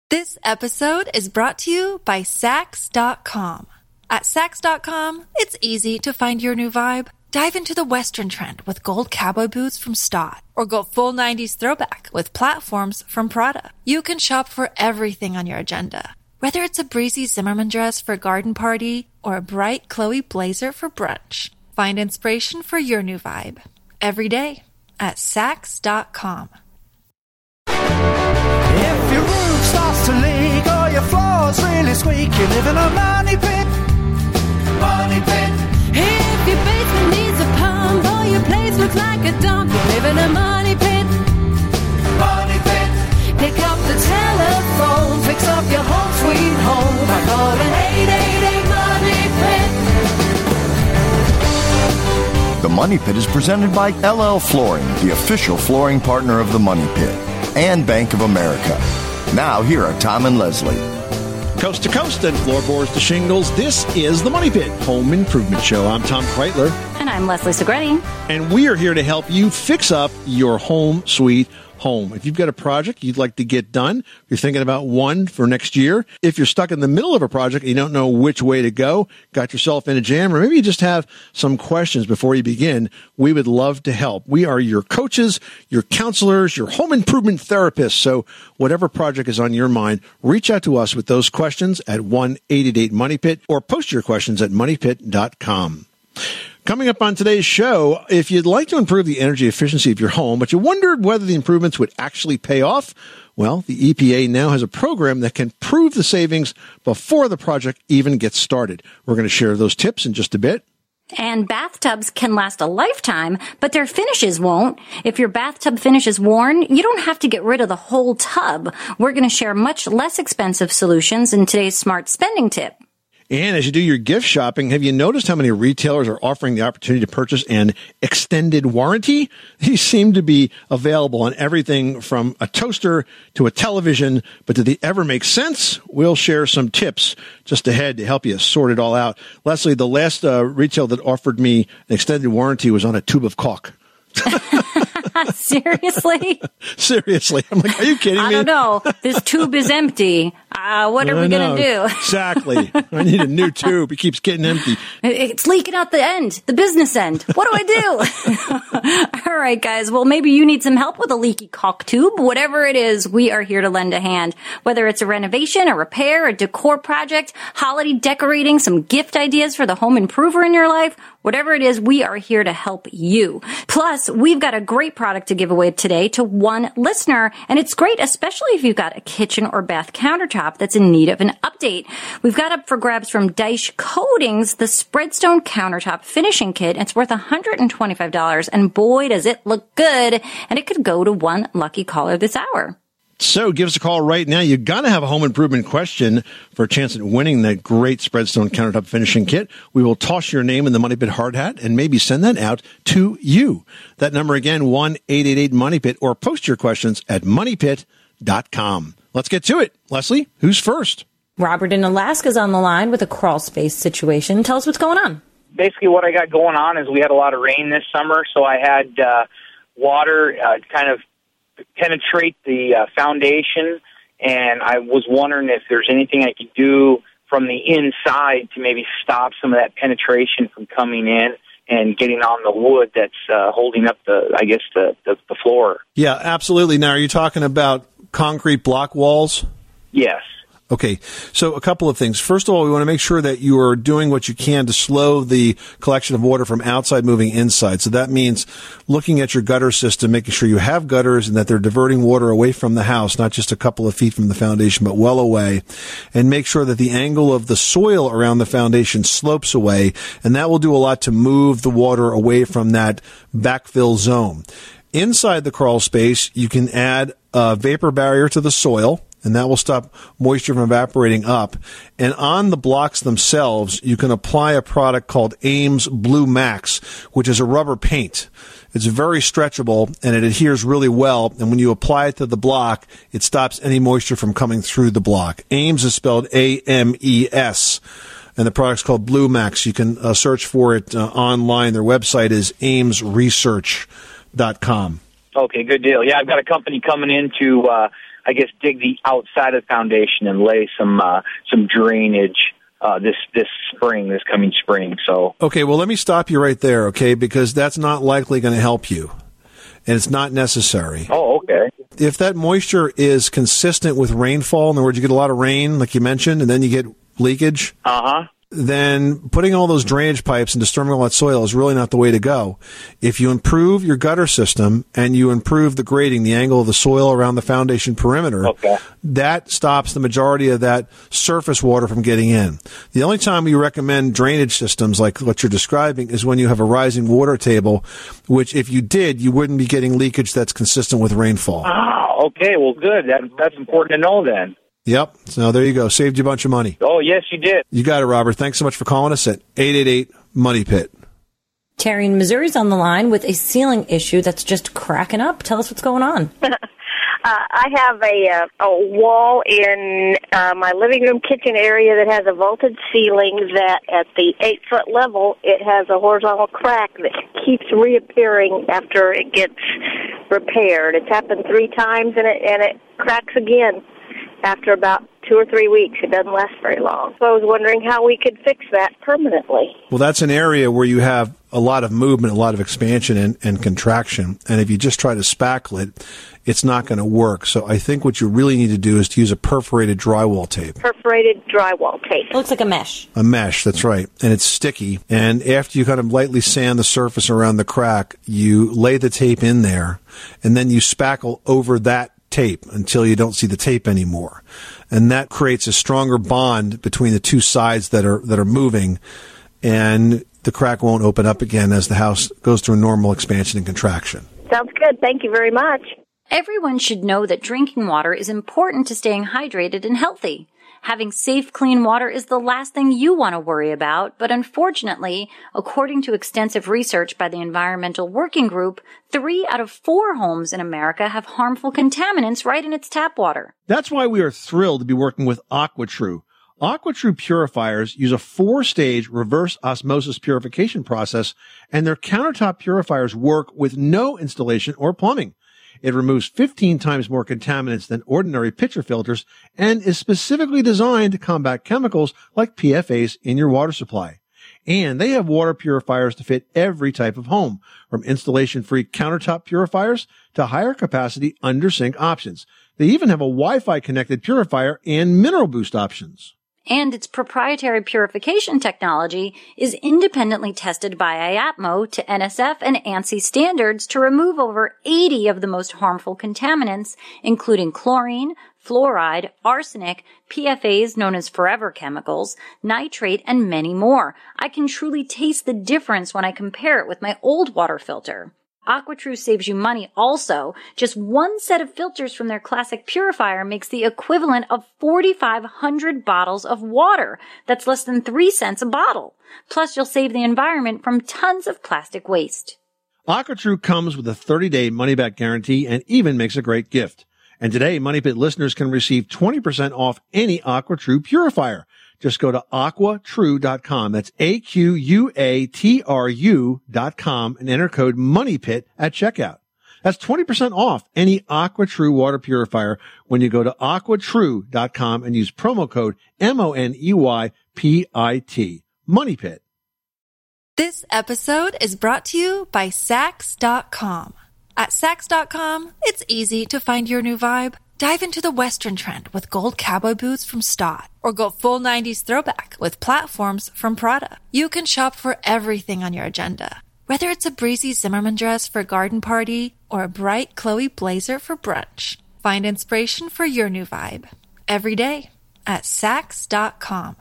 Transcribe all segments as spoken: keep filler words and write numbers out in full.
This episode is brought to you by Sax dot com. At Sax dot com, it's easy to find your new vibe. Dive into the Western trend with gold cowboy boots from Stott, or go full nineties throwback with platforms from Prada. You can shop for everything on your agenda, whether it's a breezy Zimmermann dress for a garden party or a bright Chloe blazer for brunch. Find inspiration for your new vibe every day at Sax dot com. If your roof starts to leak or your floor's really squeak, you live in a money pit. Money pit. If your basement needs a pump or your place looks like a dump, you live in a money pit. Money pit. Pick up the telephone, fix up your home sweet home by calling eight eight eight money pit. The Money Pit is presented by L L Flooring, the official flooring partner of the Money Pit, and Bank of America. Now, here are Tom and Leslie. Coast to coast and floorboards to shingles, this is the Money Pit Home Improvement Show. I'm Tom Kreitler. And I'm Leslie Segretti. And we are here to help you fix up your home sweet home. If you've got a project you'd like to get done, you're thinking about one for next year. If you're stuck in the middle of a project and you don't know which way to go, got yourself in a jam, or maybe you just have some questions before you begin, we would love to help. We are your coaches, your counselors, your home improvement therapists. So whatever project is on your mind, reach out to us with those questions at one eight eight eight money pit or post your questions at money pit dot com. Coming up on today's show, if you'd like to improve the energy efficiency of your home, but you wondered whether the improvements would actually pay off, well, the E P A now has a program that can prove the savings before the project even gets started. We're going to share those tips in just a bit. And bathtubs can last a lifetime, but their finishes won't. If your bathtub finish is worn, you don't have to get rid of the whole tub. We're going to share much less expensive solutions in today's smart spending tip. And as you do your gift shopping, have you noticed how many retailers are offering the opportunity to purchase an extended warranty? These seem to be available on everything from a toaster to a television, but do they ever make sense? We'll share some tips just ahead to help you sort it all out. Leslie, the last uh, retail that offered me an extended warranty was on a tube of caulk. Seriously? Seriously. I'm like, are you kidding me? I don't know. This tube is empty. Uh, what are I we going to do? Exactly. I need a new tube. It keeps getting empty. It's leaking out the end, the business end. What do I do? All right, guys. Well, maybe you need some help with a leaky caulk tube. Whatever it is, we are here to lend a hand. Whether it's a renovation, a repair, a decor project, holiday decorating, some gift ideas for the home improver in your life, whatever it is, we are here to help you. Plus, we've got a great product to give away today to one listener, and it's great, especially if you've got a kitchen or bath countertop that's in need of an update. We've got up for grabs from Daesh Coatings, the Spreadstone Countertop Finishing Kit. It's worth one hundred twenty-five dollars, and boy, does it look good, and it could go to one lucky caller this hour. So give us a call right now. You've got to have a home improvement question for a chance at winning that great Spreadstone Countertop Finishing Kit. We will toss your name in the Money Pit hard hat and maybe send that out to you. That number again, one eight eight eight money pit, or post your questions at money pit dot com. Let's get to it. Leslie, who's first? Robert in Alaska is on the line with a crawl space situation. Tell us what's going on. Basically what I got going on is we had a lot of rain this summer, so I had uh, water uh, kind of penetrate the uh, foundation, and I was wondering if there's anything I could do from the inside to maybe stop some of that penetration from coming in and getting on the wood that's uh, holding up the, I guess, the, the, the floor. Yeah, absolutely. Now, are you talking about concrete block walls? Yes. Okay, so a couple of things. First of all, we want to make sure that you are doing what you can to slow the collection of water from outside moving inside. So that means looking at your gutter system, making sure you have gutters and that they're diverting water away from the house, not just a couple of feet from the foundation, but well away. And make sure that the angle of the soil around the foundation slopes away, and that will do a lot to move the water away from that backfill zone. Inside the crawl space, you can add a vapor barrier to the soil, and that will stop moisture from evaporating up. And on the blocks themselves, you can apply a product called Ames Blue Max, which is a rubber paint. It's very stretchable, and it adheres really well. And when you apply it to the block, it stops any moisture from coming through the block. Ames is spelled A M E S. And the product's called Blue Max. You can uh, search for it uh, online. Their website is ames research dot com. Okay, good deal. Yeah, I've got a company coming in to... Uh, I guess, dig the outside of the foundation and lay some uh, some drainage uh, this this spring, this coming spring. So okay, well, let me stop you right there, okay, because that's not likely going to help you, and it's not necessary. Oh, okay. If that moisture is consistent with rainfall, in other words, you get a lot of rain, like you mentioned, and then you get leakage, uh-huh. then putting all those drainage pipes and disturbing all that soil is really not the way to go. If you improve your gutter system and you improve the grading, the angle of the soil around the foundation perimeter, okay. that stops the majority of that surface water from getting in. The only time we recommend drainage systems like what you're describing is when you have a rising water table, which if you did, you wouldn't be getting leakage that's consistent with rainfall. Ah, okay. Well, good. That, that's important to know then. Yep. So there you go. Saved you a bunch of money. Oh, yes, you did. You got it, Robert. Thanks so much for calling us at eight eight eight, money pit. Terry in Missouri's on the line with a ceiling issue that's just cracking up. Tell us what's going on. uh, I have a, uh, a wall in uh, my living room kitchen area that has a vaulted ceiling that at the eight-foot level, it has a horizontal crack that keeps reappearing after it gets repaired. It's happened three times, and it, and it cracks again. After about two or three weeks. It doesn't last very long. So I was wondering how we could fix that permanently. Well, that's an area where you have a lot of movement, a lot of expansion and, and contraction. And if you just try to spackle it, it's not going to work. So I think what you really need to do is to use a perforated drywall tape. Perforated drywall tape. It looks like a mesh. A mesh, that's right. And it's sticky. And after you kind of lightly sand the surface around the crack, you lay the tape in there, and then you spackle over that tape until you don't see the tape anymore. And that creates a stronger bond between the two sides that are that are moving, and the crack won't open up again as the house goes through normal expansion and contraction. Sounds good. Thank you very much. Everyone should know that drinking water is important to staying hydrated and healthy. Having safe, clean water is the last thing you want to worry about, but unfortunately, according to extensive research by the Environmental Working Group, three out of four homes in America have harmful contaminants right in its tap water. That's why we are thrilled to be working with AquaTrue. AquaTrue purifiers use a four-stage reverse osmosis purification process, and their countertop purifiers work with no installation or plumbing. It removes fifteen times more contaminants than ordinary pitcher filters and is specifically designed to combat chemicals like P F As in your water supply. And they have water purifiers to fit every type of home, from installation-free countertop purifiers to higher capacity under-sink options. They even have a Wi-Fi connected purifier and mineral boost options. And its proprietary purification technology is independently tested by I A P M O to N S F and ANSI standards to remove over eighty of the most harmful contaminants, including chlorine, fluoride, arsenic, P F As known as forever chemicals, nitrate, and many more. I can truly taste the difference when I compare it with my old water filter. AquaTrue saves you money also. Just one set of filters from their classic purifier makes the equivalent of forty-five hundred bottles of water. That's less than three cents a bottle. Plus, you'll save the environment from tons of plastic waste. AquaTrue comes with a thirty-day money-back guarantee and even makes a great gift. And today, Money Pit listeners can receive twenty percent off any AquaTrue purifier. Just go to aqua true dot com. That's A Q U A T R U dot com and enter code MONEYPIT at checkout. That's twenty percent off any AquaTrue water purifier when you go to aqua true dot com and use promo code M O N E Y P I T. MONEYPIT. This episode is brought to you by Sax dot com. At Sax dot com, it's easy to find your new vibe. Dive into the Western trend with gold cowboy boots from Stott, or go full nineties throwback with platforms from Prada. You can shop for everything on your agenda, whether it's a breezy Zimmermann dress for a garden party or a bright Chloe blazer for brunch. Find inspiration for your new vibe every day at Sax dot com.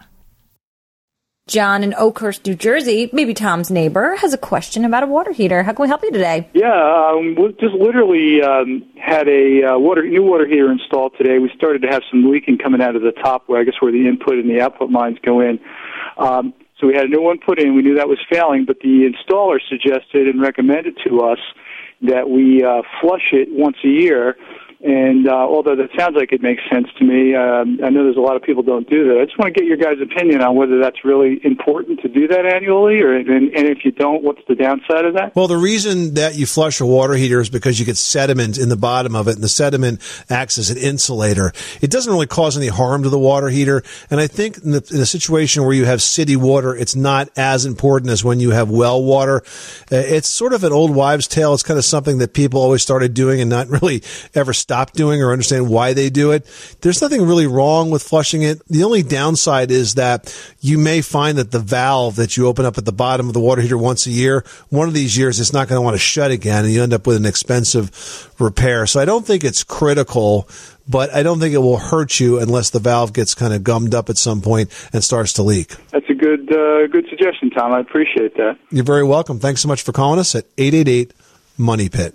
John in Oakhurst, New Jersey, maybe Tom's neighbor, has a question about a water heater. How can we help you today? Yeah, um, we just literally um, had a uh, water new water heater installed today. We started to have some leaking coming out of the top, where I guess where the input and the output lines go in. Um, so we had a new one put in. We knew that was failing, but the installer suggested and recommended to us that we uh, flush it once a year And uh, although that sounds like it makes sense to me, um, I know there's a lot of people don't do that. I just want to get your guys' opinion on whether that's really important to do that annually, or and, and if you don't, what's the downside of that? Well, the reason that you flush a water heater is because you get sediment in the bottom of it, and the sediment acts as an insulator. It doesn't really cause any harm to the water heater, and I think in, the, in a situation where you have city water, it's not as important as when you have well water. Uh, it's sort of an old wives' tale. It's kind of something that people always started doing and not really ever stop doing or understand why they do it. There's nothing really wrong with flushing it. The only downside is that you may find that the valve that you open up at the bottom of the water heater once a year, one of these years it's not going to want to shut again, and you end up with an expensive repair. So I don't think it's critical, but I don't think it will hurt you unless the valve gets kind of gummed up at some point and starts to leak. That's a good uh, good suggestion, Tom. I appreciate that. You're very welcome. Thanks so much for calling us at eight eight eight money pit.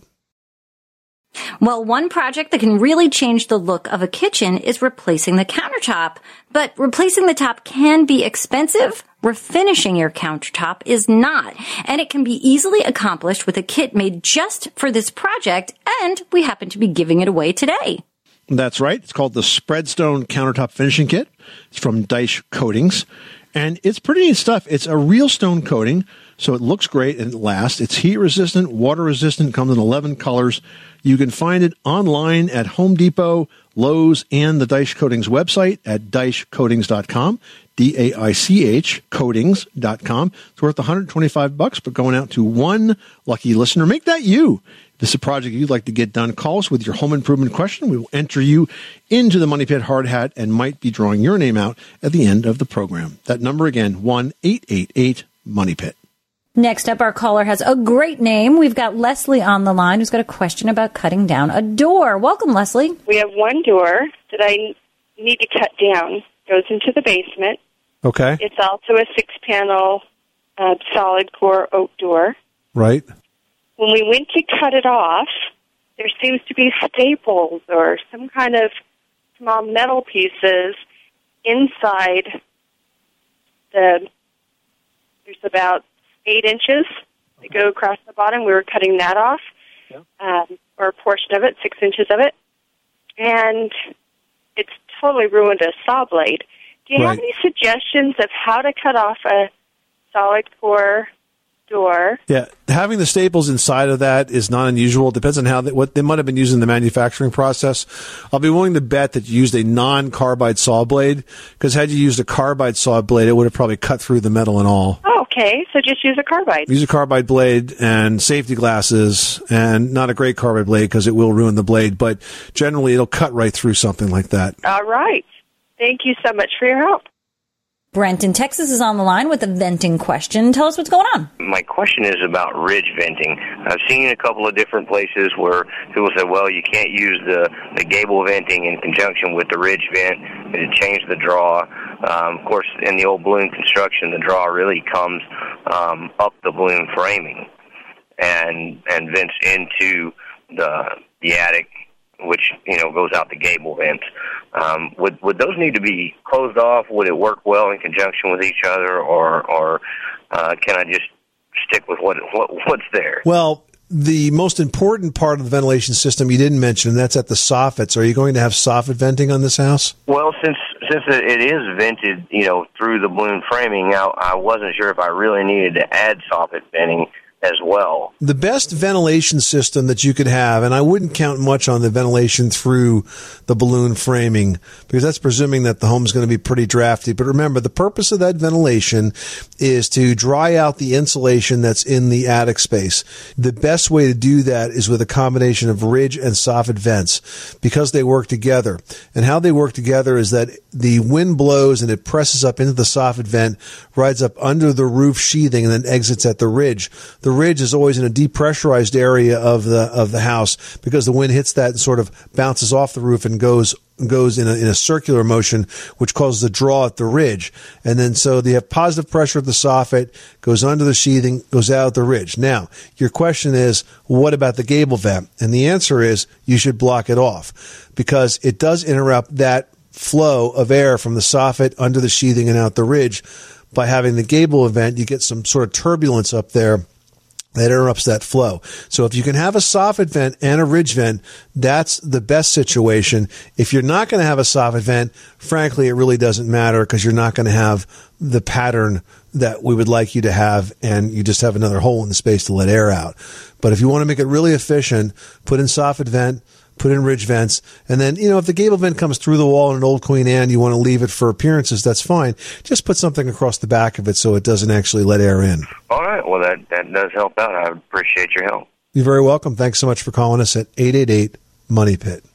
Well, one project that can really change the look of a kitchen is replacing the countertop. But replacing the top can be expensive. Refinishing your countertop is not. And it can be easily accomplished with a kit made just for this project, and we happen to be giving it away today. That's right. It's called the Spreadstone Countertop Finishing Kit. It's from Deich Coatings. And it's pretty neat stuff. It's a real stone coating, so it looks great and it lasts. It's heat resistant, water resistant, comes in eleven colors. You can find it online at Home Depot, Lowe's, and the Deich Coatings website at deich coatings dot com, D A I C H, coatings dot com. It's worth one hundred twenty-five bucks, but going out to one lucky listener. Make that you. If this is a project you'd like to get done, call us with your home improvement question. We will enter you into the Money Pit Hard Hat and might be drawing your name out at the end of the program. That number again, one eight eight eight money pit. Next up, our caller has a great name. We've got Leslie on the line who's got a question about cutting down a door. Welcome, Leslie. We have one door that I need to cut down. Goes into the basement. Okay. It's also a six-panel uh, solid core oak door. Right. When we went to cut it off, there seems to be staples or some kind of small metal pieces inside the, there's about eight inches that go across the bottom. We were cutting that off, yeah. um, or a portion of it, six inches of it, and it's totally ruined a saw blade. Do you right. have any suggestions of how to cut off a solid core door? Yeah, having the staples inside of that is not unusual. It depends on how they, what they might have been using in the manufacturing process. I'll be willing to bet that you used a non-carbide saw blade, because had you used a carbide saw blade, it would have probably cut through the metal and all. Oh, okay, so just use a carbide. Use a carbide blade and safety glasses, and not a great carbide blade because it will ruin the blade, but generally it'll cut right through something like that. All right. Thank you so much for your help. Brent in Texas is on the line with a venting question. Tell us what's going on. My question is about ridge venting. I've seen a couple of different places where people say, well, you can't use the, the gable venting in conjunction with the ridge vent. It changed the draw. Um, of course, in the old balloon construction, the draw really comes um, up the balloon framing and and vents into the the attic, which, you know, goes out the gable vents. Um, would would those need to be closed off? Would it work well in conjunction with each other, or or uh, can I just stick with what, what what's there? Well, the most important part of the ventilation system you didn't mention, and that's at the soffits. Are you going to have soffit venting on this house? Well, since since it is vented, you know, through the balloon framing, I, I wasn't sure if I really needed to add soffit venting as well. The best ventilation system that you could have, and I wouldn't count much on the ventilation through the balloon framing, because that's presuming that the home is going to be pretty drafty. But remember, the purpose of that ventilation is to dry out the insulation that's in the attic space. The best way to do that is with a combination of ridge and soffit vents, because they work together. And how they work together is that the wind blows and it presses up into the soffit vent, rides up under the roof sheathing, and then exits at the ridge. The ridge is always in a depressurized area of the of the house, because the wind hits that and sort of bounces off the roof and goes goes in a, in a circular motion, which causes a draw at the ridge. And then so they have positive pressure at the soffit, goes under the sheathing, goes out at the ridge. Now, your question is, what about the gable vent? And the answer is you should block it off, because it does interrupt that flow of air from the soffit under the sheathing and out the ridge. By having the gable vent, you get some sort of turbulence up there That interrupts that flow. So if you can have a soffit vent and a ridge vent, that's the best situation. If you're not going to have a soffit vent, frankly, it really doesn't matter because you're not going to have the pattern that we would like you to have, and you just have another hole in the space to let air out. But if you want to make it really efficient, put in soffit vent, put in ridge vents, and then, you know, if the gable vent comes through the wall in an old Queen Anne, you want to leave it for appearances, that's fine. Just put something across the back of it so it doesn't actually let air in. All right. Well, that, that does help out. I appreciate your help. You're very welcome. Thanks so much for calling us at eight eight eight, money pit.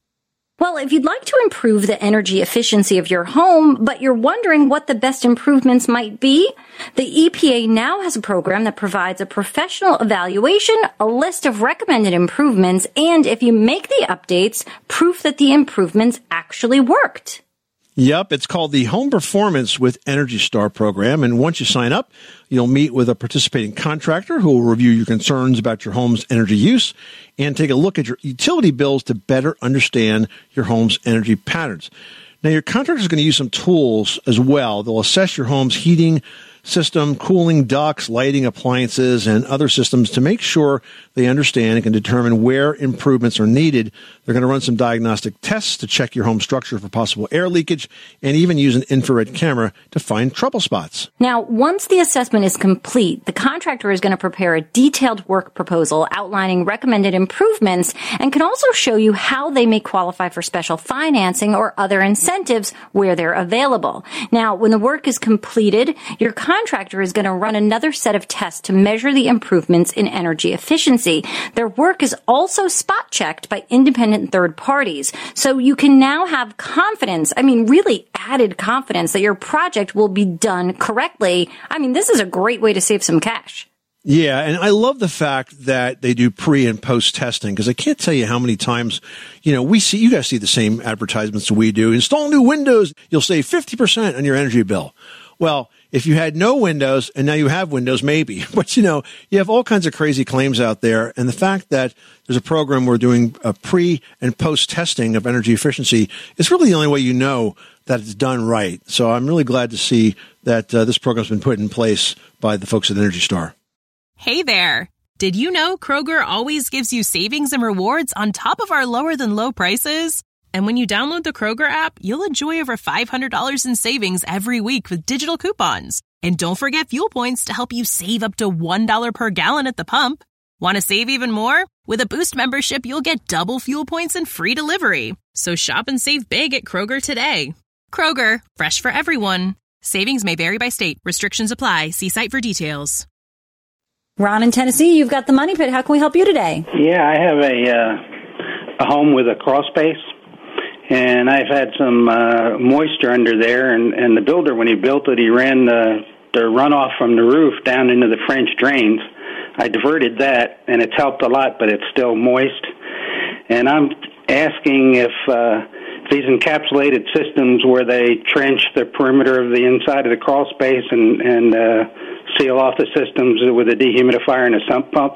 Well, if you'd like to improve the energy efficiency of your home, but you're wondering what the best improvements might be, the E P A now has a program that provides a professional evaluation, a list of recommended improvements, and if you make the updates, proof that the improvements actually worked. Yep, it's called the Home Performance with Energy Star program, and once you sign up, you'll meet with a participating contractor who will review your concerns about your home's energy use and take a look at your utility bills to better understand your home's energy patterns. Now, your contractor is going to use some tools as well. They'll assess your home's heating system, cooling ducts, lighting appliances, and other systems to make sure they understand and can determine where improvements are needed. They're going to run some diagnostic tests to check your home structure for possible air leakage and even use an infrared camera to find trouble spots. Now, once the assessment is complete, the contractor is going to prepare a detailed work proposal outlining recommended improvements and can also show you how they may qualify for special financing or other incentives where they're available. Now, when the work is completed, your contractor is going to run another set of tests to measure the improvements in energy efficiency. Their work is also spot checked by independent third parties. So you can now have confidence, I mean, really added confidence that your project will be done correctly. I mean, this is a great way to save some cash. Yeah, and I love the fact that they do pre and post testing because I can't tell you how many times, you know, we see, you guys see the same advertisements we do. Install new windows, you'll save fifty percent on your energy bill. Well, if you had no windows and now you have windows, maybe. But, you know, you have all kinds of crazy claims out there. And the fact that there's a program where we're doing a pre and post testing of energy efficiency is really the only way you know that it's done right. So I'm really glad to see that uh, this program's been put in place by the folks at Energy Star. Hey there. Did you know Kroger always gives you savings and rewards on top of our lower than low prices? And when you download the Kroger app, you'll enjoy over five hundred dollars in savings every week with digital coupons. And don't forget fuel points to help you save up to one dollar per gallon at the pump. Want to save even more? With a Boost membership, you'll get double fuel points and free delivery. So shop and save big at Kroger today. Kroger, fresh for everyone. Savings may vary by state. Restrictions apply. See site for details. Ron in Tennessee, you've got the Money Pit. How can we help you today? Yeah, I have a uh, a home with a crawl space. And I've had some uh, moisture under there, and, and the builder, when he built it, he ran the, the runoff from the roof down into the French drains. I diverted that, and it's helped a lot, but it's still moist. And I'm asking if uh, these encapsulated systems where they trench the perimeter of the inside of the crawl space and, and uh, seal off the systems with a dehumidifier and a sump pump,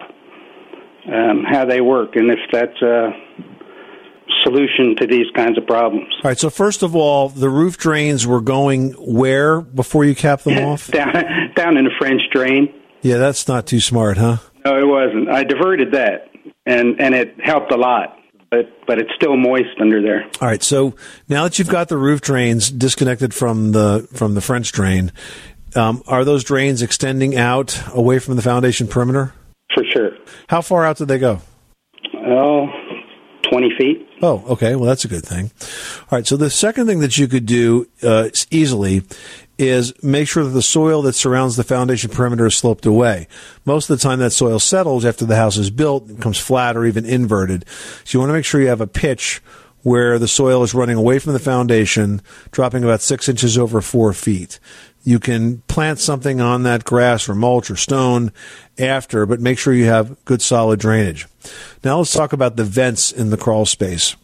um, how they work, and if that's a solution to these kinds of problems. All right, so first of all, the roof drains were going where before you capped them off? down, down in the French drain. Yeah, that's not too smart, huh? No, it wasn't. I diverted that, and, and it helped a lot, but, but it's still moist under there. All right, so now that you've got the roof drains disconnected from the from the French drain, um, are those drains extending out away from the foundation perimeter? For sure. How far out did they go? Oh, twenty feet. Oh, okay. Well, that's a good thing. All right. So the second thing that you could do uh, easily is make sure that the soil that surrounds the foundation perimeter is sloped away. Most of the time that soil settles after the house is built, it becomes flat or even inverted. So you want to make sure you have a pitch where the soil is running away from the foundation, dropping about six inches over four feet. You can plant something on that grass or mulch or stone after, but make sure you have good solid drainage. Now let's talk about the vents in the crawl space.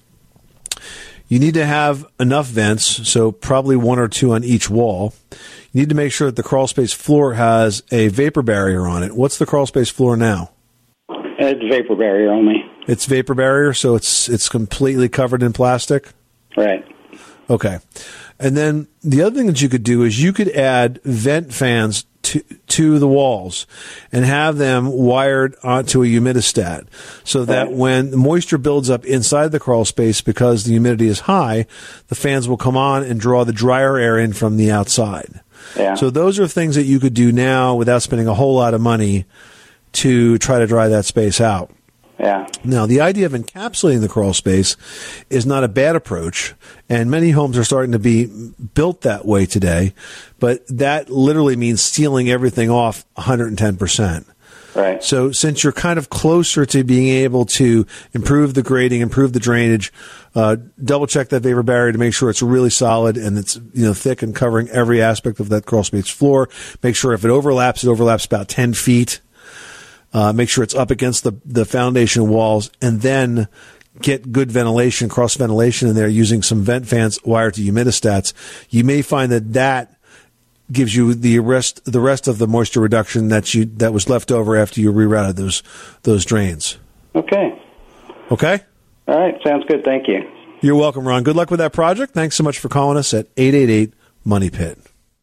You need to have enough vents, so probably one or two on each wall. You need to make sure that the crawl space floor has a vapor barrier on it. What's the crawl space floor now? It's vapor barrier only. It's vapor barrier, so it's it's completely covered in plastic? Right. Okay. And then the other thing that you could do is you could add vent fans to to the walls and have them wired onto a humidistat so that when the moisture builds up inside the crawl space because the humidity is high, the fans will come on and draw the drier air in from the outside. Yeah. So those are things that you could do now without spending a whole lot of money to try to dry that space out. Yeah. Now, the idea of encapsulating the crawl space is not a bad approach, and many homes are starting to be built that way today, but that literally means sealing everything off one hundred ten percent. Right. So since you're kind of closer to being able to improve the grading, improve the drainage, uh, double check that vapor barrier to make sure it's really solid and it's, you know, thick and covering every aspect of that crawl space floor. Make sure if it overlaps, it overlaps about ten feet. Uh, make sure it's up against the, the foundation walls, and then get good ventilation, cross ventilation in there using some vent fans wired to humidistats. You may find that that gives you the rest the rest of the moisture reduction that you that was left over after you rerouted those those drains. Okay. Okay? All right. Sounds good. Thank you. You're welcome, Ron. Good luck with that project. Thanks so much for calling us at eight eight eight money pit.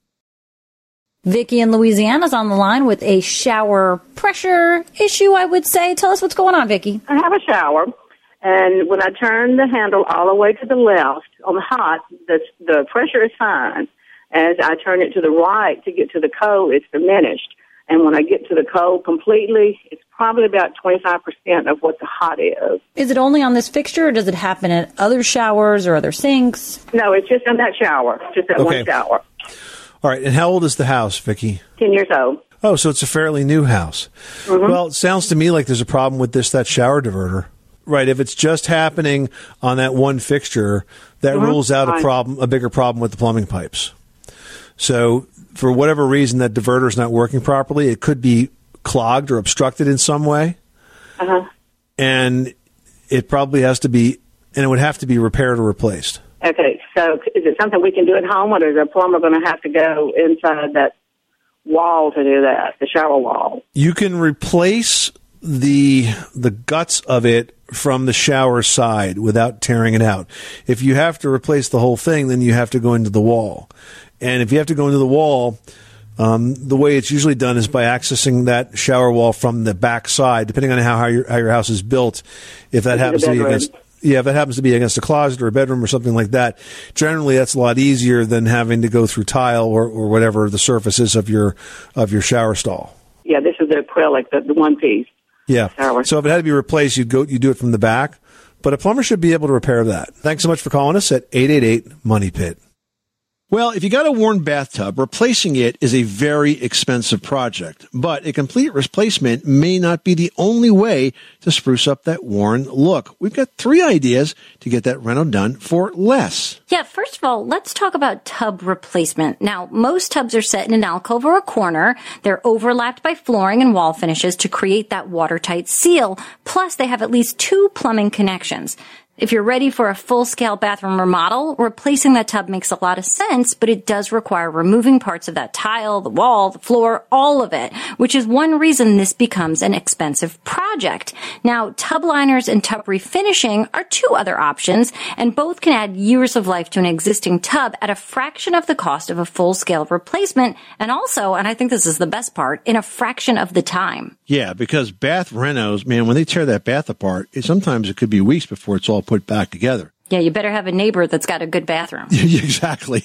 Vicki in Louisiana is on the line with a shower pressure issue, I would say. Tell us what's going on, Vicki. I have a shower, and when I turn the handle all the way to the left on the hot, the, the pressure is fine. As I turn it to the right to get to the cold, it's diminished. And when I get to the cold completely, it's probably about twenty-five percent of what the hot is. Is it only on this fixture, or does it happen at other showers or other sinks? No, it's just in that shower, just that Okay. one shower. All right, and how old is the house, Vicki? Ten years old. Oh, so it's a fairly new house. Mm-hmm. Well, it sounds to me like there's a problem with this, that shower diverter. Right, if it's just happening on that one fixture, that Mm-hmm. rules out a Fine. problem, a bigger problem with the plumbing pipes. So, for whatever reason that diverter is not working properly, it could be clogged or obstructed in some way, Uh-huh. and it probably has to be, and it would have to be repaired or replaced. Okay, so is it something we can do at home, or is a plumber going to have to go inside that wall to do that, the shower wall? You can replace the the guts of it from the shower side without tearing it out. If you have to replace the whole thing, then you have to go into the wall. And if you have to go into the wall, um, the way it's usually done is by accessing that shower wall from the back side, depending on how, how, your, how your house is built. If that Into happens the to be bedroom. against... Yeah, if that happens to be against a closet or a bedroom or something like that, generally that's a lot easier than having to go through tile or, or whatever the surface is of your of your shower stall. Yeah, this is the acrylic, the, the one piece. Yeah. Shower. So if it had to be replaced, you'd go you do it from the back, but a plumber should be able to repair that. Thanks so much for calling us at eight eight eight money pit. Well, if you got a worn bathtub, replacing it is a very expensive project, but a complete replacement may not be the only way to spruce up that worn look. We've got three ideas to get that reno done for less. Yeah, first of all, let's talk about tub replacement. Now, most tubs are set in an alcove or a corner. They're overlapped by flooring and wall finishes to create that watertight seal. Plus, they have at least two plumbing connections. If you're ready for a full-scale bathroom remodel, replacing that tub makes a lot of sense, but it does require removing parts of that tile, the wall, the floor, all of it, which is one reason this becomes an expensive project. Now, tub liners and tub refinishing are two other options, and both can add years of life to an existing tub at a fraction of the cost of a full-scale replacement, and also, and I think this is the best part, in a fraction of the time. Yeah, because bath renos, man, when they tear that bath apart, it, sometimes it could be weeks before it's all put back together. Yeah, you better have a neighbor that's got a good bathroom. Exactly.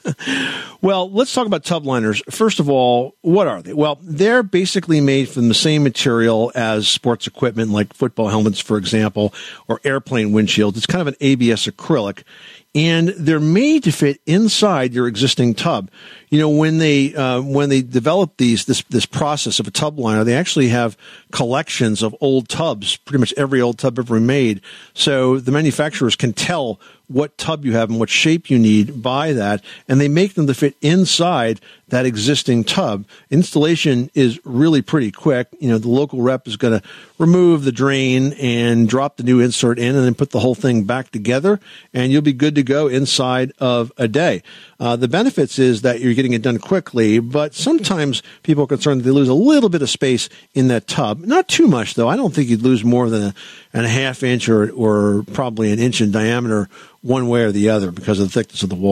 Well, let's talk about tub liners. First of all, what are they? Well, they're basically made from the same material as sports equipment, like football helmets, for example, or airplane windshields. It's kind of an A B S acrylic, and they're made to fit inside your existing tub. You know, when they uh, when they develop these this this process of a tub liner, they actually have collections of old tubs, pretty much every old tub ever made. So the manufacturers can tell what tub you have and what shape you need by that, and they make them to fit inside that existing tub. Installation is really pretty quick. You know, the local rep is going to remove the drain and drop the new insert in and then put the whole thing back together, and you'll be good to go inside of a day. Uh, the benefits is that you're getting it done quickly, but sometimes people are concerned that they lose a little bit of space in that tub. Not too much, though. I don't think you'd lose more than a, and a half inch or, or probably an inch in diameter one way or the other because of the thickness of the walls.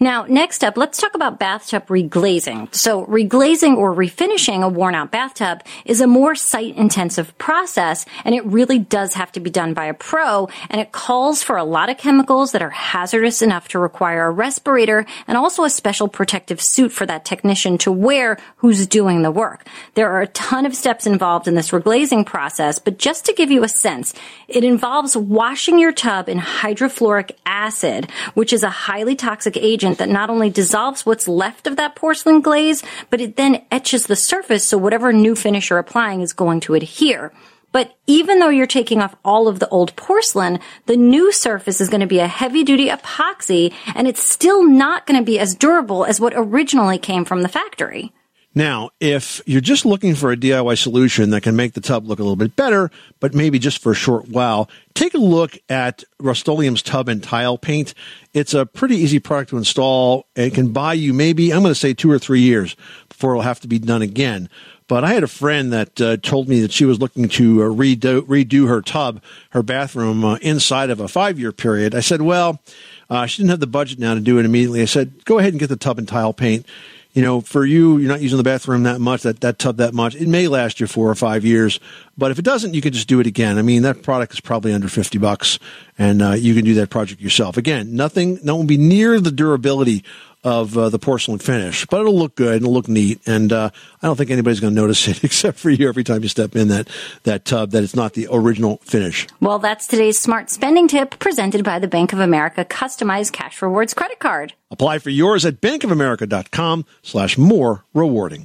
Now, next up, let's talk about bathtub reglazing. So reglazing or refinishing a worn-out bathtub is a more site-intensive process, and it really does have to be done by a pro, and it calls for a lot of chemicals that are hazardous enough to require a respirator and also a special protective suit for that technician to wear who's doing the work. There are a ton of steps involved in this reglazing process, but just to give you a sense, it involves washing your tub in hydrofluoric acid, which is a highly toxic agent that not only dissolves what's left of that porcelain glaze, but it then etches the surface so whatever new finish you're applying is going to adhere. But even though you're taking off all of the old porcelain, the new surface is going to be a heavy-duty epoxy, and it's still not going to be as durable as what originally came from the factory. Now, if you're just looking for a D I Y solution that can make the tub look a little bit better, but maybe just for a short while, take a look at Rust-Oleum's tub and tile paint. It's a pretty easy product to install. It can buy you maybe, I'm going to say two or three years before it'll have to be done again. But I had a friend that uh, told me that she was looking to uh, redo, redo her tub, her bathroom, uh, inside of a five-year period. I said, well, uh, she didn't have the budget now to do it immediately. I said, go ahead and get the tub and tile paint. You know, for you, you're not using the bathroom that much, that, that tub that much. It may last you four or five years, but if it doesn't, you can just do it again. I mean, that product is probably under fifty bucks, and uh, you can do that project yourself. Again, nothing, that won't be near the durability of uh, the porcelain finish, but it'll look good and it'll look neat. And uh, I don't think anybody's going to notice it except for you every time you step in that, that tub, that it's not the original finish. Well, that's today's smart spending tip presented by the Bank of America Customized Cash Rewards credit card. Apply for yours at bankofamerica.com slash more rewarding.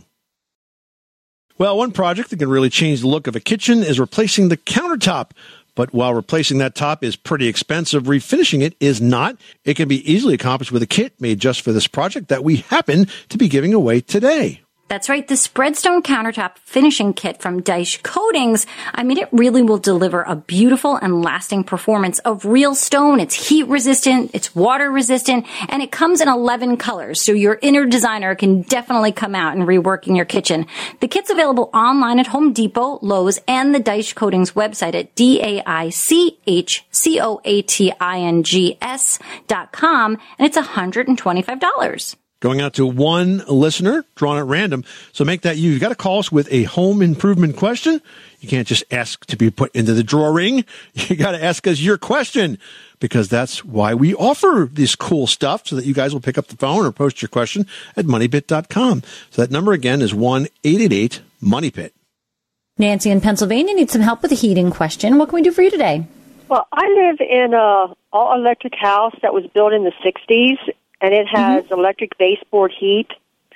Well, one project that can really change the look of a kitchen is replacing the countertop. But while replacing that top is pretty expensive, refinishing it is not. It can be easily accomplished with a kit made just for this project that we happen to be giving away today. That's right, the Spreadstone Countertop Finishing Kit from Dyche Coatings. I mean, it really will deliver a beautiful and lasting performance of real stone. It's heat resistant, it's water resistant, and it comes in eleven colors, so your inner designer can definitely come out and rework in your kitchen. The kit's available online at Home Depot, Lowe's, and the Dyche Coatings website at D A I C H C O A T I N G S dot com, and it's one hundred twenty-five dollars. Going out to one listener, drawn at random. So make that you. You've got to call us with a home improvement question. You can't just ask to be put into the drawing. You got to ask us your question, because that's why we offer this cool stuff, so that you guys will pick up the phone or post your question at money pit dot com. So that number again is one eight eight eight money pit. Nancy in Pennsylvania needs some help with a heating question. What can we do for you today? Well, I live in a all-electric house that was built in the sixties. And it has mm-hmm. electric baseboard heat,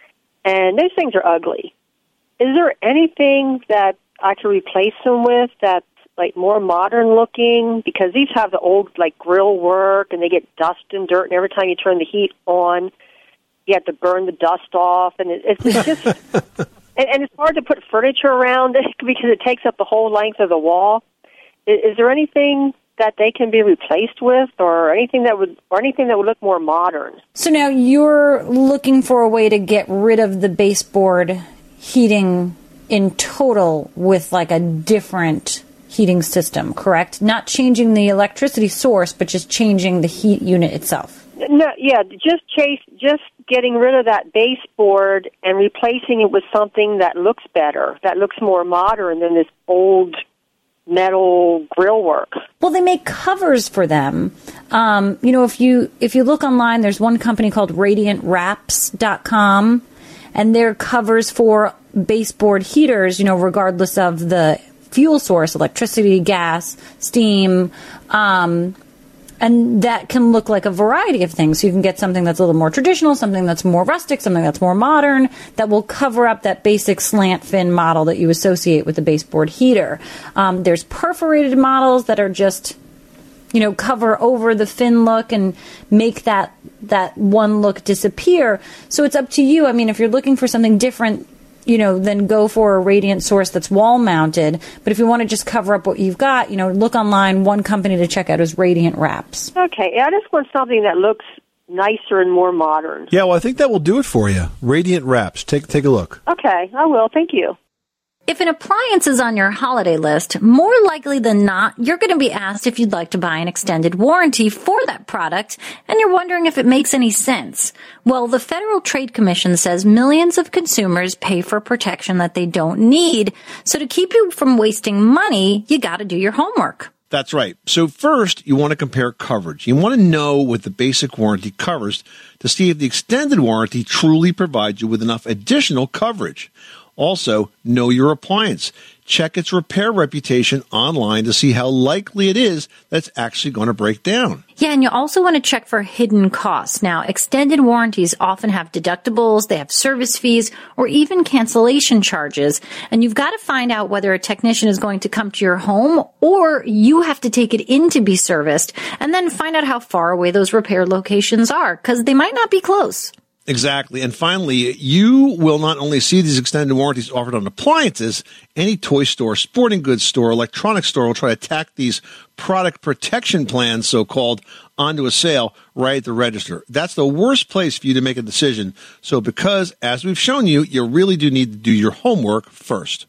and those things are ugly. Is there anything that I could replace them with that's like more modern looking? Because these have the old like grill work, and they get dust and dirt, and every time you turn the heat on, you have to burn the dust off, and it, it's, it's just and, and it's hard to put furniture around it because it takes up the whole length of the wall. Is, is there anything that they can be replaced with, or anything that would, or anything that would look more modern? So now you're looking for a way to get rid of the baseboard heating in total with like a different heating system, correct? Not changing the electricity source, but just changing the heat unit itself. No, yeah, just chase, just getting rid of that baseboard and replacing it with something that looks better, that looks more modern than this old metal grill work. Well, they make covers for them. Um, you know, if you if you look online, there's one company called radiant wraps dot com, and they're covers for baseboard heaters, you know, regardless of the fuel source, electricity, gas, steam, um, and that can look like a variety of things. So you can get something that's a little more traditional, something that's more rustic, something that's more modern, that will cover up that basic slant fin model that you associate with the baseboard heater. Um, there's perforated models that are just, you know, cover over the fin look and make that that one look disappear. So it's up to you. I mean, if you're looking for something different, you know, then go for a radiant source that's wall mounted. But if you want to just cover up what you've got, you know, look online. One company to check out is Radiant Wraps. Okay, I just want something that looks nicer and more modern. Yeah, well, I think that will do it for you. Radiant Wraps. Take take a look. Okay, I will. Thank you. If an appliance is on your holiday list, more likely than not, you're going to be asked if you'd like to buy an extended warranty for that product, and you're wondering if it makes any sense. Well, the Federal Trade Commission says millions of consumers pay for protection that they don't need. So to keep you from wasting money, you got to do your homework. That's right. So first, you want to compare coverage. You want to know what the basic warranty covers to see if the extended warranty truly provides you with enough additional coverage. Also, know your appliance. Check its repair reputation online to see how likely it is that it's actually going to break down. Yeah, and you also want to check for hidden costs. Now, extended warranties often have deductibles, they have service fees, or even cancellation charges. And you've got to find out whether a technician is going to come to your home or you have to take it in to be serviced, and then find out how far away those repair locations are, because they might not be close. Exactly. And finally, you will not only see these extended warranties offered on appliances, any toy store, sporting goods store, electronics store will try to tack these product protection plans, so-called, onto a sale right at the register. That's the worst place for you to make a decision. So because, as we've shown you, you really do need to do your homework first.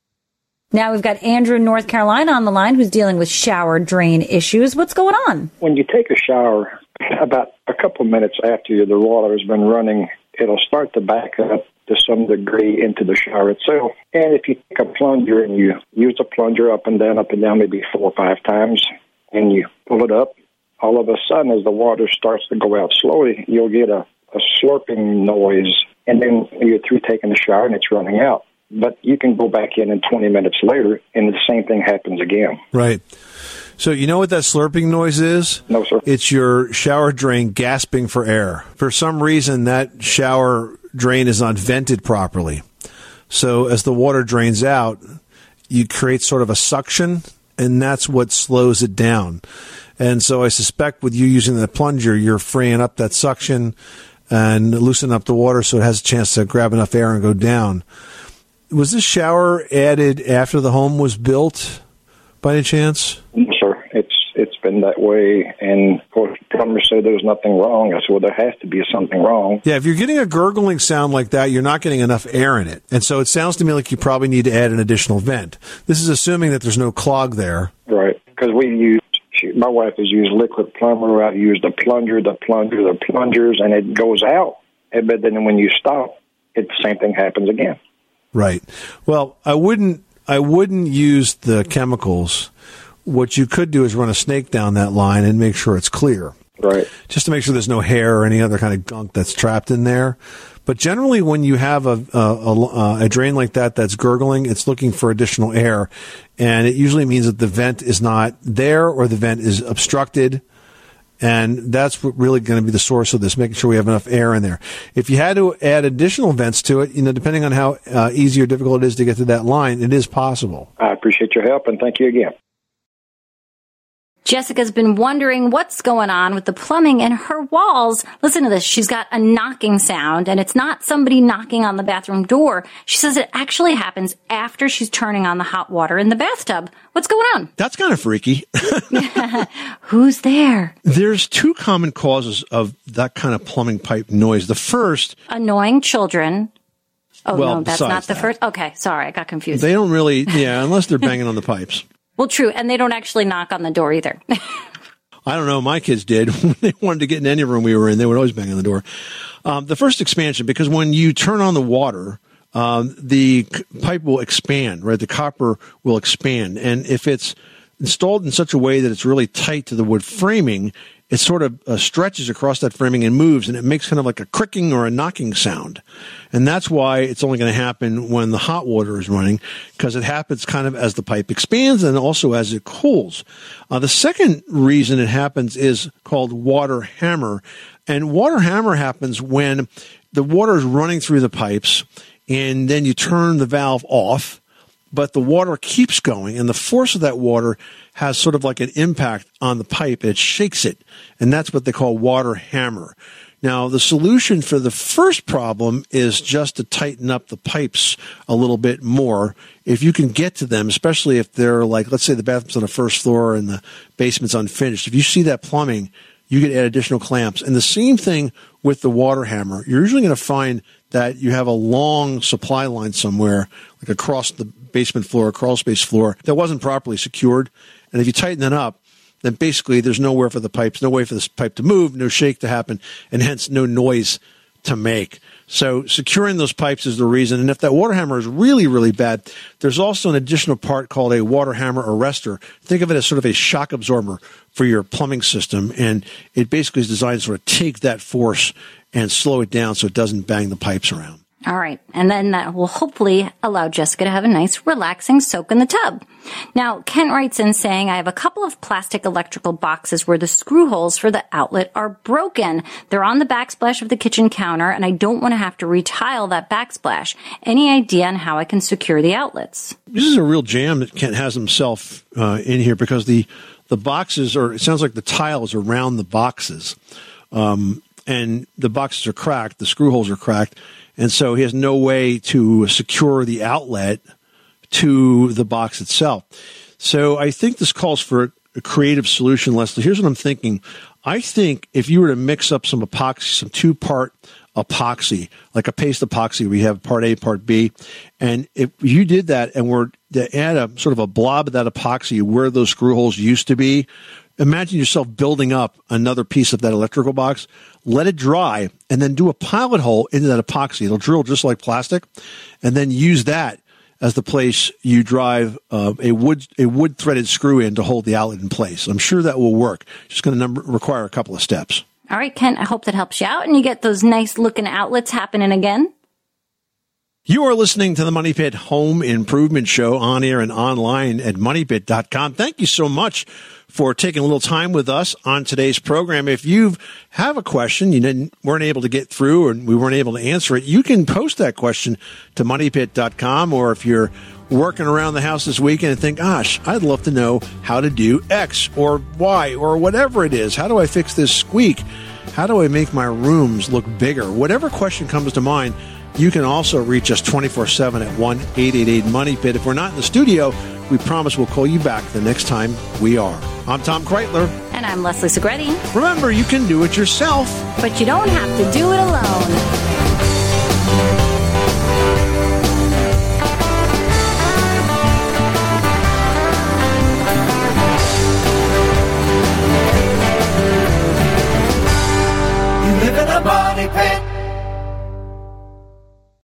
Now we've got Andrew in North Carolina on the line who's dealing with shower drain issues. What's going on? When you take a shower, about a couple minutes after the water has been running, it'll start to back up to some degree into the shower itself. And if you take a plunger and you use the plunger up and down, up and down, maybe four or five times, and you pull it up, all of a sudden as the water starts to go out slowly, you'll get a, a slurping noise, and then you're through taking the shower and it's running out. But you can go back in and twenty minutes later, and the same thing happens again. Right. So you know what that slurping noise is? No, sir. It's your shower drain gasping for air. For some reason, that shower drain is not vented properly. So as the water drains out, you create sort of a suction, and that's what slows it down. And so I suspect with you using the plunger, you're freeing up that suction and loosening up the water so it has a chance to grab enough air and go down. Was this shower added after the home was built, by any chance? No, sir. It's it's been that way, and of course, the plumber said there was nothing wrong. I said, well, there has to be something wrong. Yeah, if you're getting a gurgling sound like that, you're not getting enough air in it. And so it sounds to me like you probably need to add an additional vent. This is assuming that there's no clog there. Right, because we use, she, my wife has used liquid plumber. I've used the plunger, the plunger, the plungers, and it goes out. But then when you stop, it, the same thing happens again. Right. Well, I wouldn't I wouldn't use the chemicals. What you could do is run a snake down that line and make sure it's clear. Right. Just to make sure there's no hair or any other kind of gunk that's trapped in there. But generally, when you have a, a, a, a drain like that that's gurgling, it's looking for additional air. And it usually means that the vent is not there or the vent is obstructed. And that's what really going to be the source of this, making sure we have enough air in there. If you had to add additional vents to it, you know, depending on how uh, easy or difficult it is to get to that line, it is possible. I appreciate your help, and thank you again. Jessica's been wondering what's going on with the plumbing in her walls. Listen to this. She's got a knocking sound, and it's not somebody knocking on the bathroom door. She says it actually happens after she's turning on the hot water in the bathtub. What's going on? That's kind of freaky. Who's there? There's two common causes of that kind of plumbing pipe noise. The first... Annoying children. Oh, well, no, that's not the that. first. Okay, sorry, I got confused. They don't really, yeah, unless they're banging on the pipes. Well, true, and they don't actually knock on the door either. I don't know. My kids did. When they wanted to get in any room we were in, they would always bang on the door. Um, the first expansion, because when you turn on the water, um, the c- pipe will expand, right? The copper will expand. And if it's installed in such a way that it's really tight to the wood framing, it sort of uh, stretches across that framing and moves, and it makes kind of like a cricking or a knocking sound. And that's why it's only going to happen when the hot water is running, because it happens kind of as the pipe expands and also as it cools. Uh, the second reason it happens is called water hammer. And water hammer happens when the water is running through the pipes, and then you turn the valve off, but the water keeps going, and the force of that water has sort of like an impact on the pipe. It shakes it, and that's what they call water hammer. Now, the solution for the first problem is just to tighten up the pipes a little bit more. If you can get to them, especially if they're like, let's say the bathroom's on the first floor and the basement's unfinished. If you see that plumbing, you can add additional clamps. And the same thing with the water hammer. You're usually going to find that you have a long supply line somewhere, like across the basement floor, crawl space floor, that wasn't properly secured. And if you tighten that up, then basically there's nowhere for the pipes, no way for this pipe to move, no shake to happen, and hence no noise to make. So securing those pipes is the reason. And if that water hammer is really, really bad, there's also an additional part called a water hammer arrestor. Think of it as sort of a shock absorber for your plumbing system. And it basically is designed to sort of take that force and slow it down so it doesn't bang the pipes around. All right. And then that will hopefully allow Jessica to have a nice, relaxing soak in the tub. Now, Kent writes in saying, I have a couple of plastic electrical boxes where the screw holes for the outlet are broken. They're on the backsplash of the kitchen counter, and I don't want to have to retile that backsplash. Any idea on how I can secure the outlets? This is a real jam that Kent has himself uh, in here because the, the boxes are, it sounds like the tiles are around the boxes. Um, and the boxes are cracked, the screw holes are cracked. And so he has no way to secure the outlet to the box itself. So I think this calls for a creative solution, Leslie. Here's what I'm thinking. I think if you were to mix up some epoxy, some two-part epoxy, like a paste epoxy, we have part A, part B, and if you did that and were to add a sort of a blob of that epoxy where those screw holes used to be, imagine yourself building up another piece of that electrical box, let it dry, and then do a pilot hole into that epoxy. It'll drill just like plastic, and then use that as the place you drive uh, a wood a wood threaded screw in to hold the outlet in place. I'm sure that will work. Just going to require a couple of steps. All right, Kent, I hope that helps you out, and you get those nice looking outlets happening again. You are listening to the Money Pit Home Improvement Show on air and online at money pit dot com. Thank you so much for taking a little time with us on today's program. If you have a question you didn't weren't able to get through and we weren't able to answer it, you can post that question to money pit dot com. Or if you're working around the house this weekend and think, gosh, I'd love to know how to do X or Y or whatever it is. How do I fix this squeak? How do I make my rooms look bigger? Whatever question comes to mind, you can also reach us twenty-four seven at one eight eight eight money pit. If we're not in the studio, we promise we'll call you back the next time we are. I'm Tom Kreitler. And I'm Leslie Segretti. Remember, you can do it yourself, but you don't have to do it alone. You live in a money pit.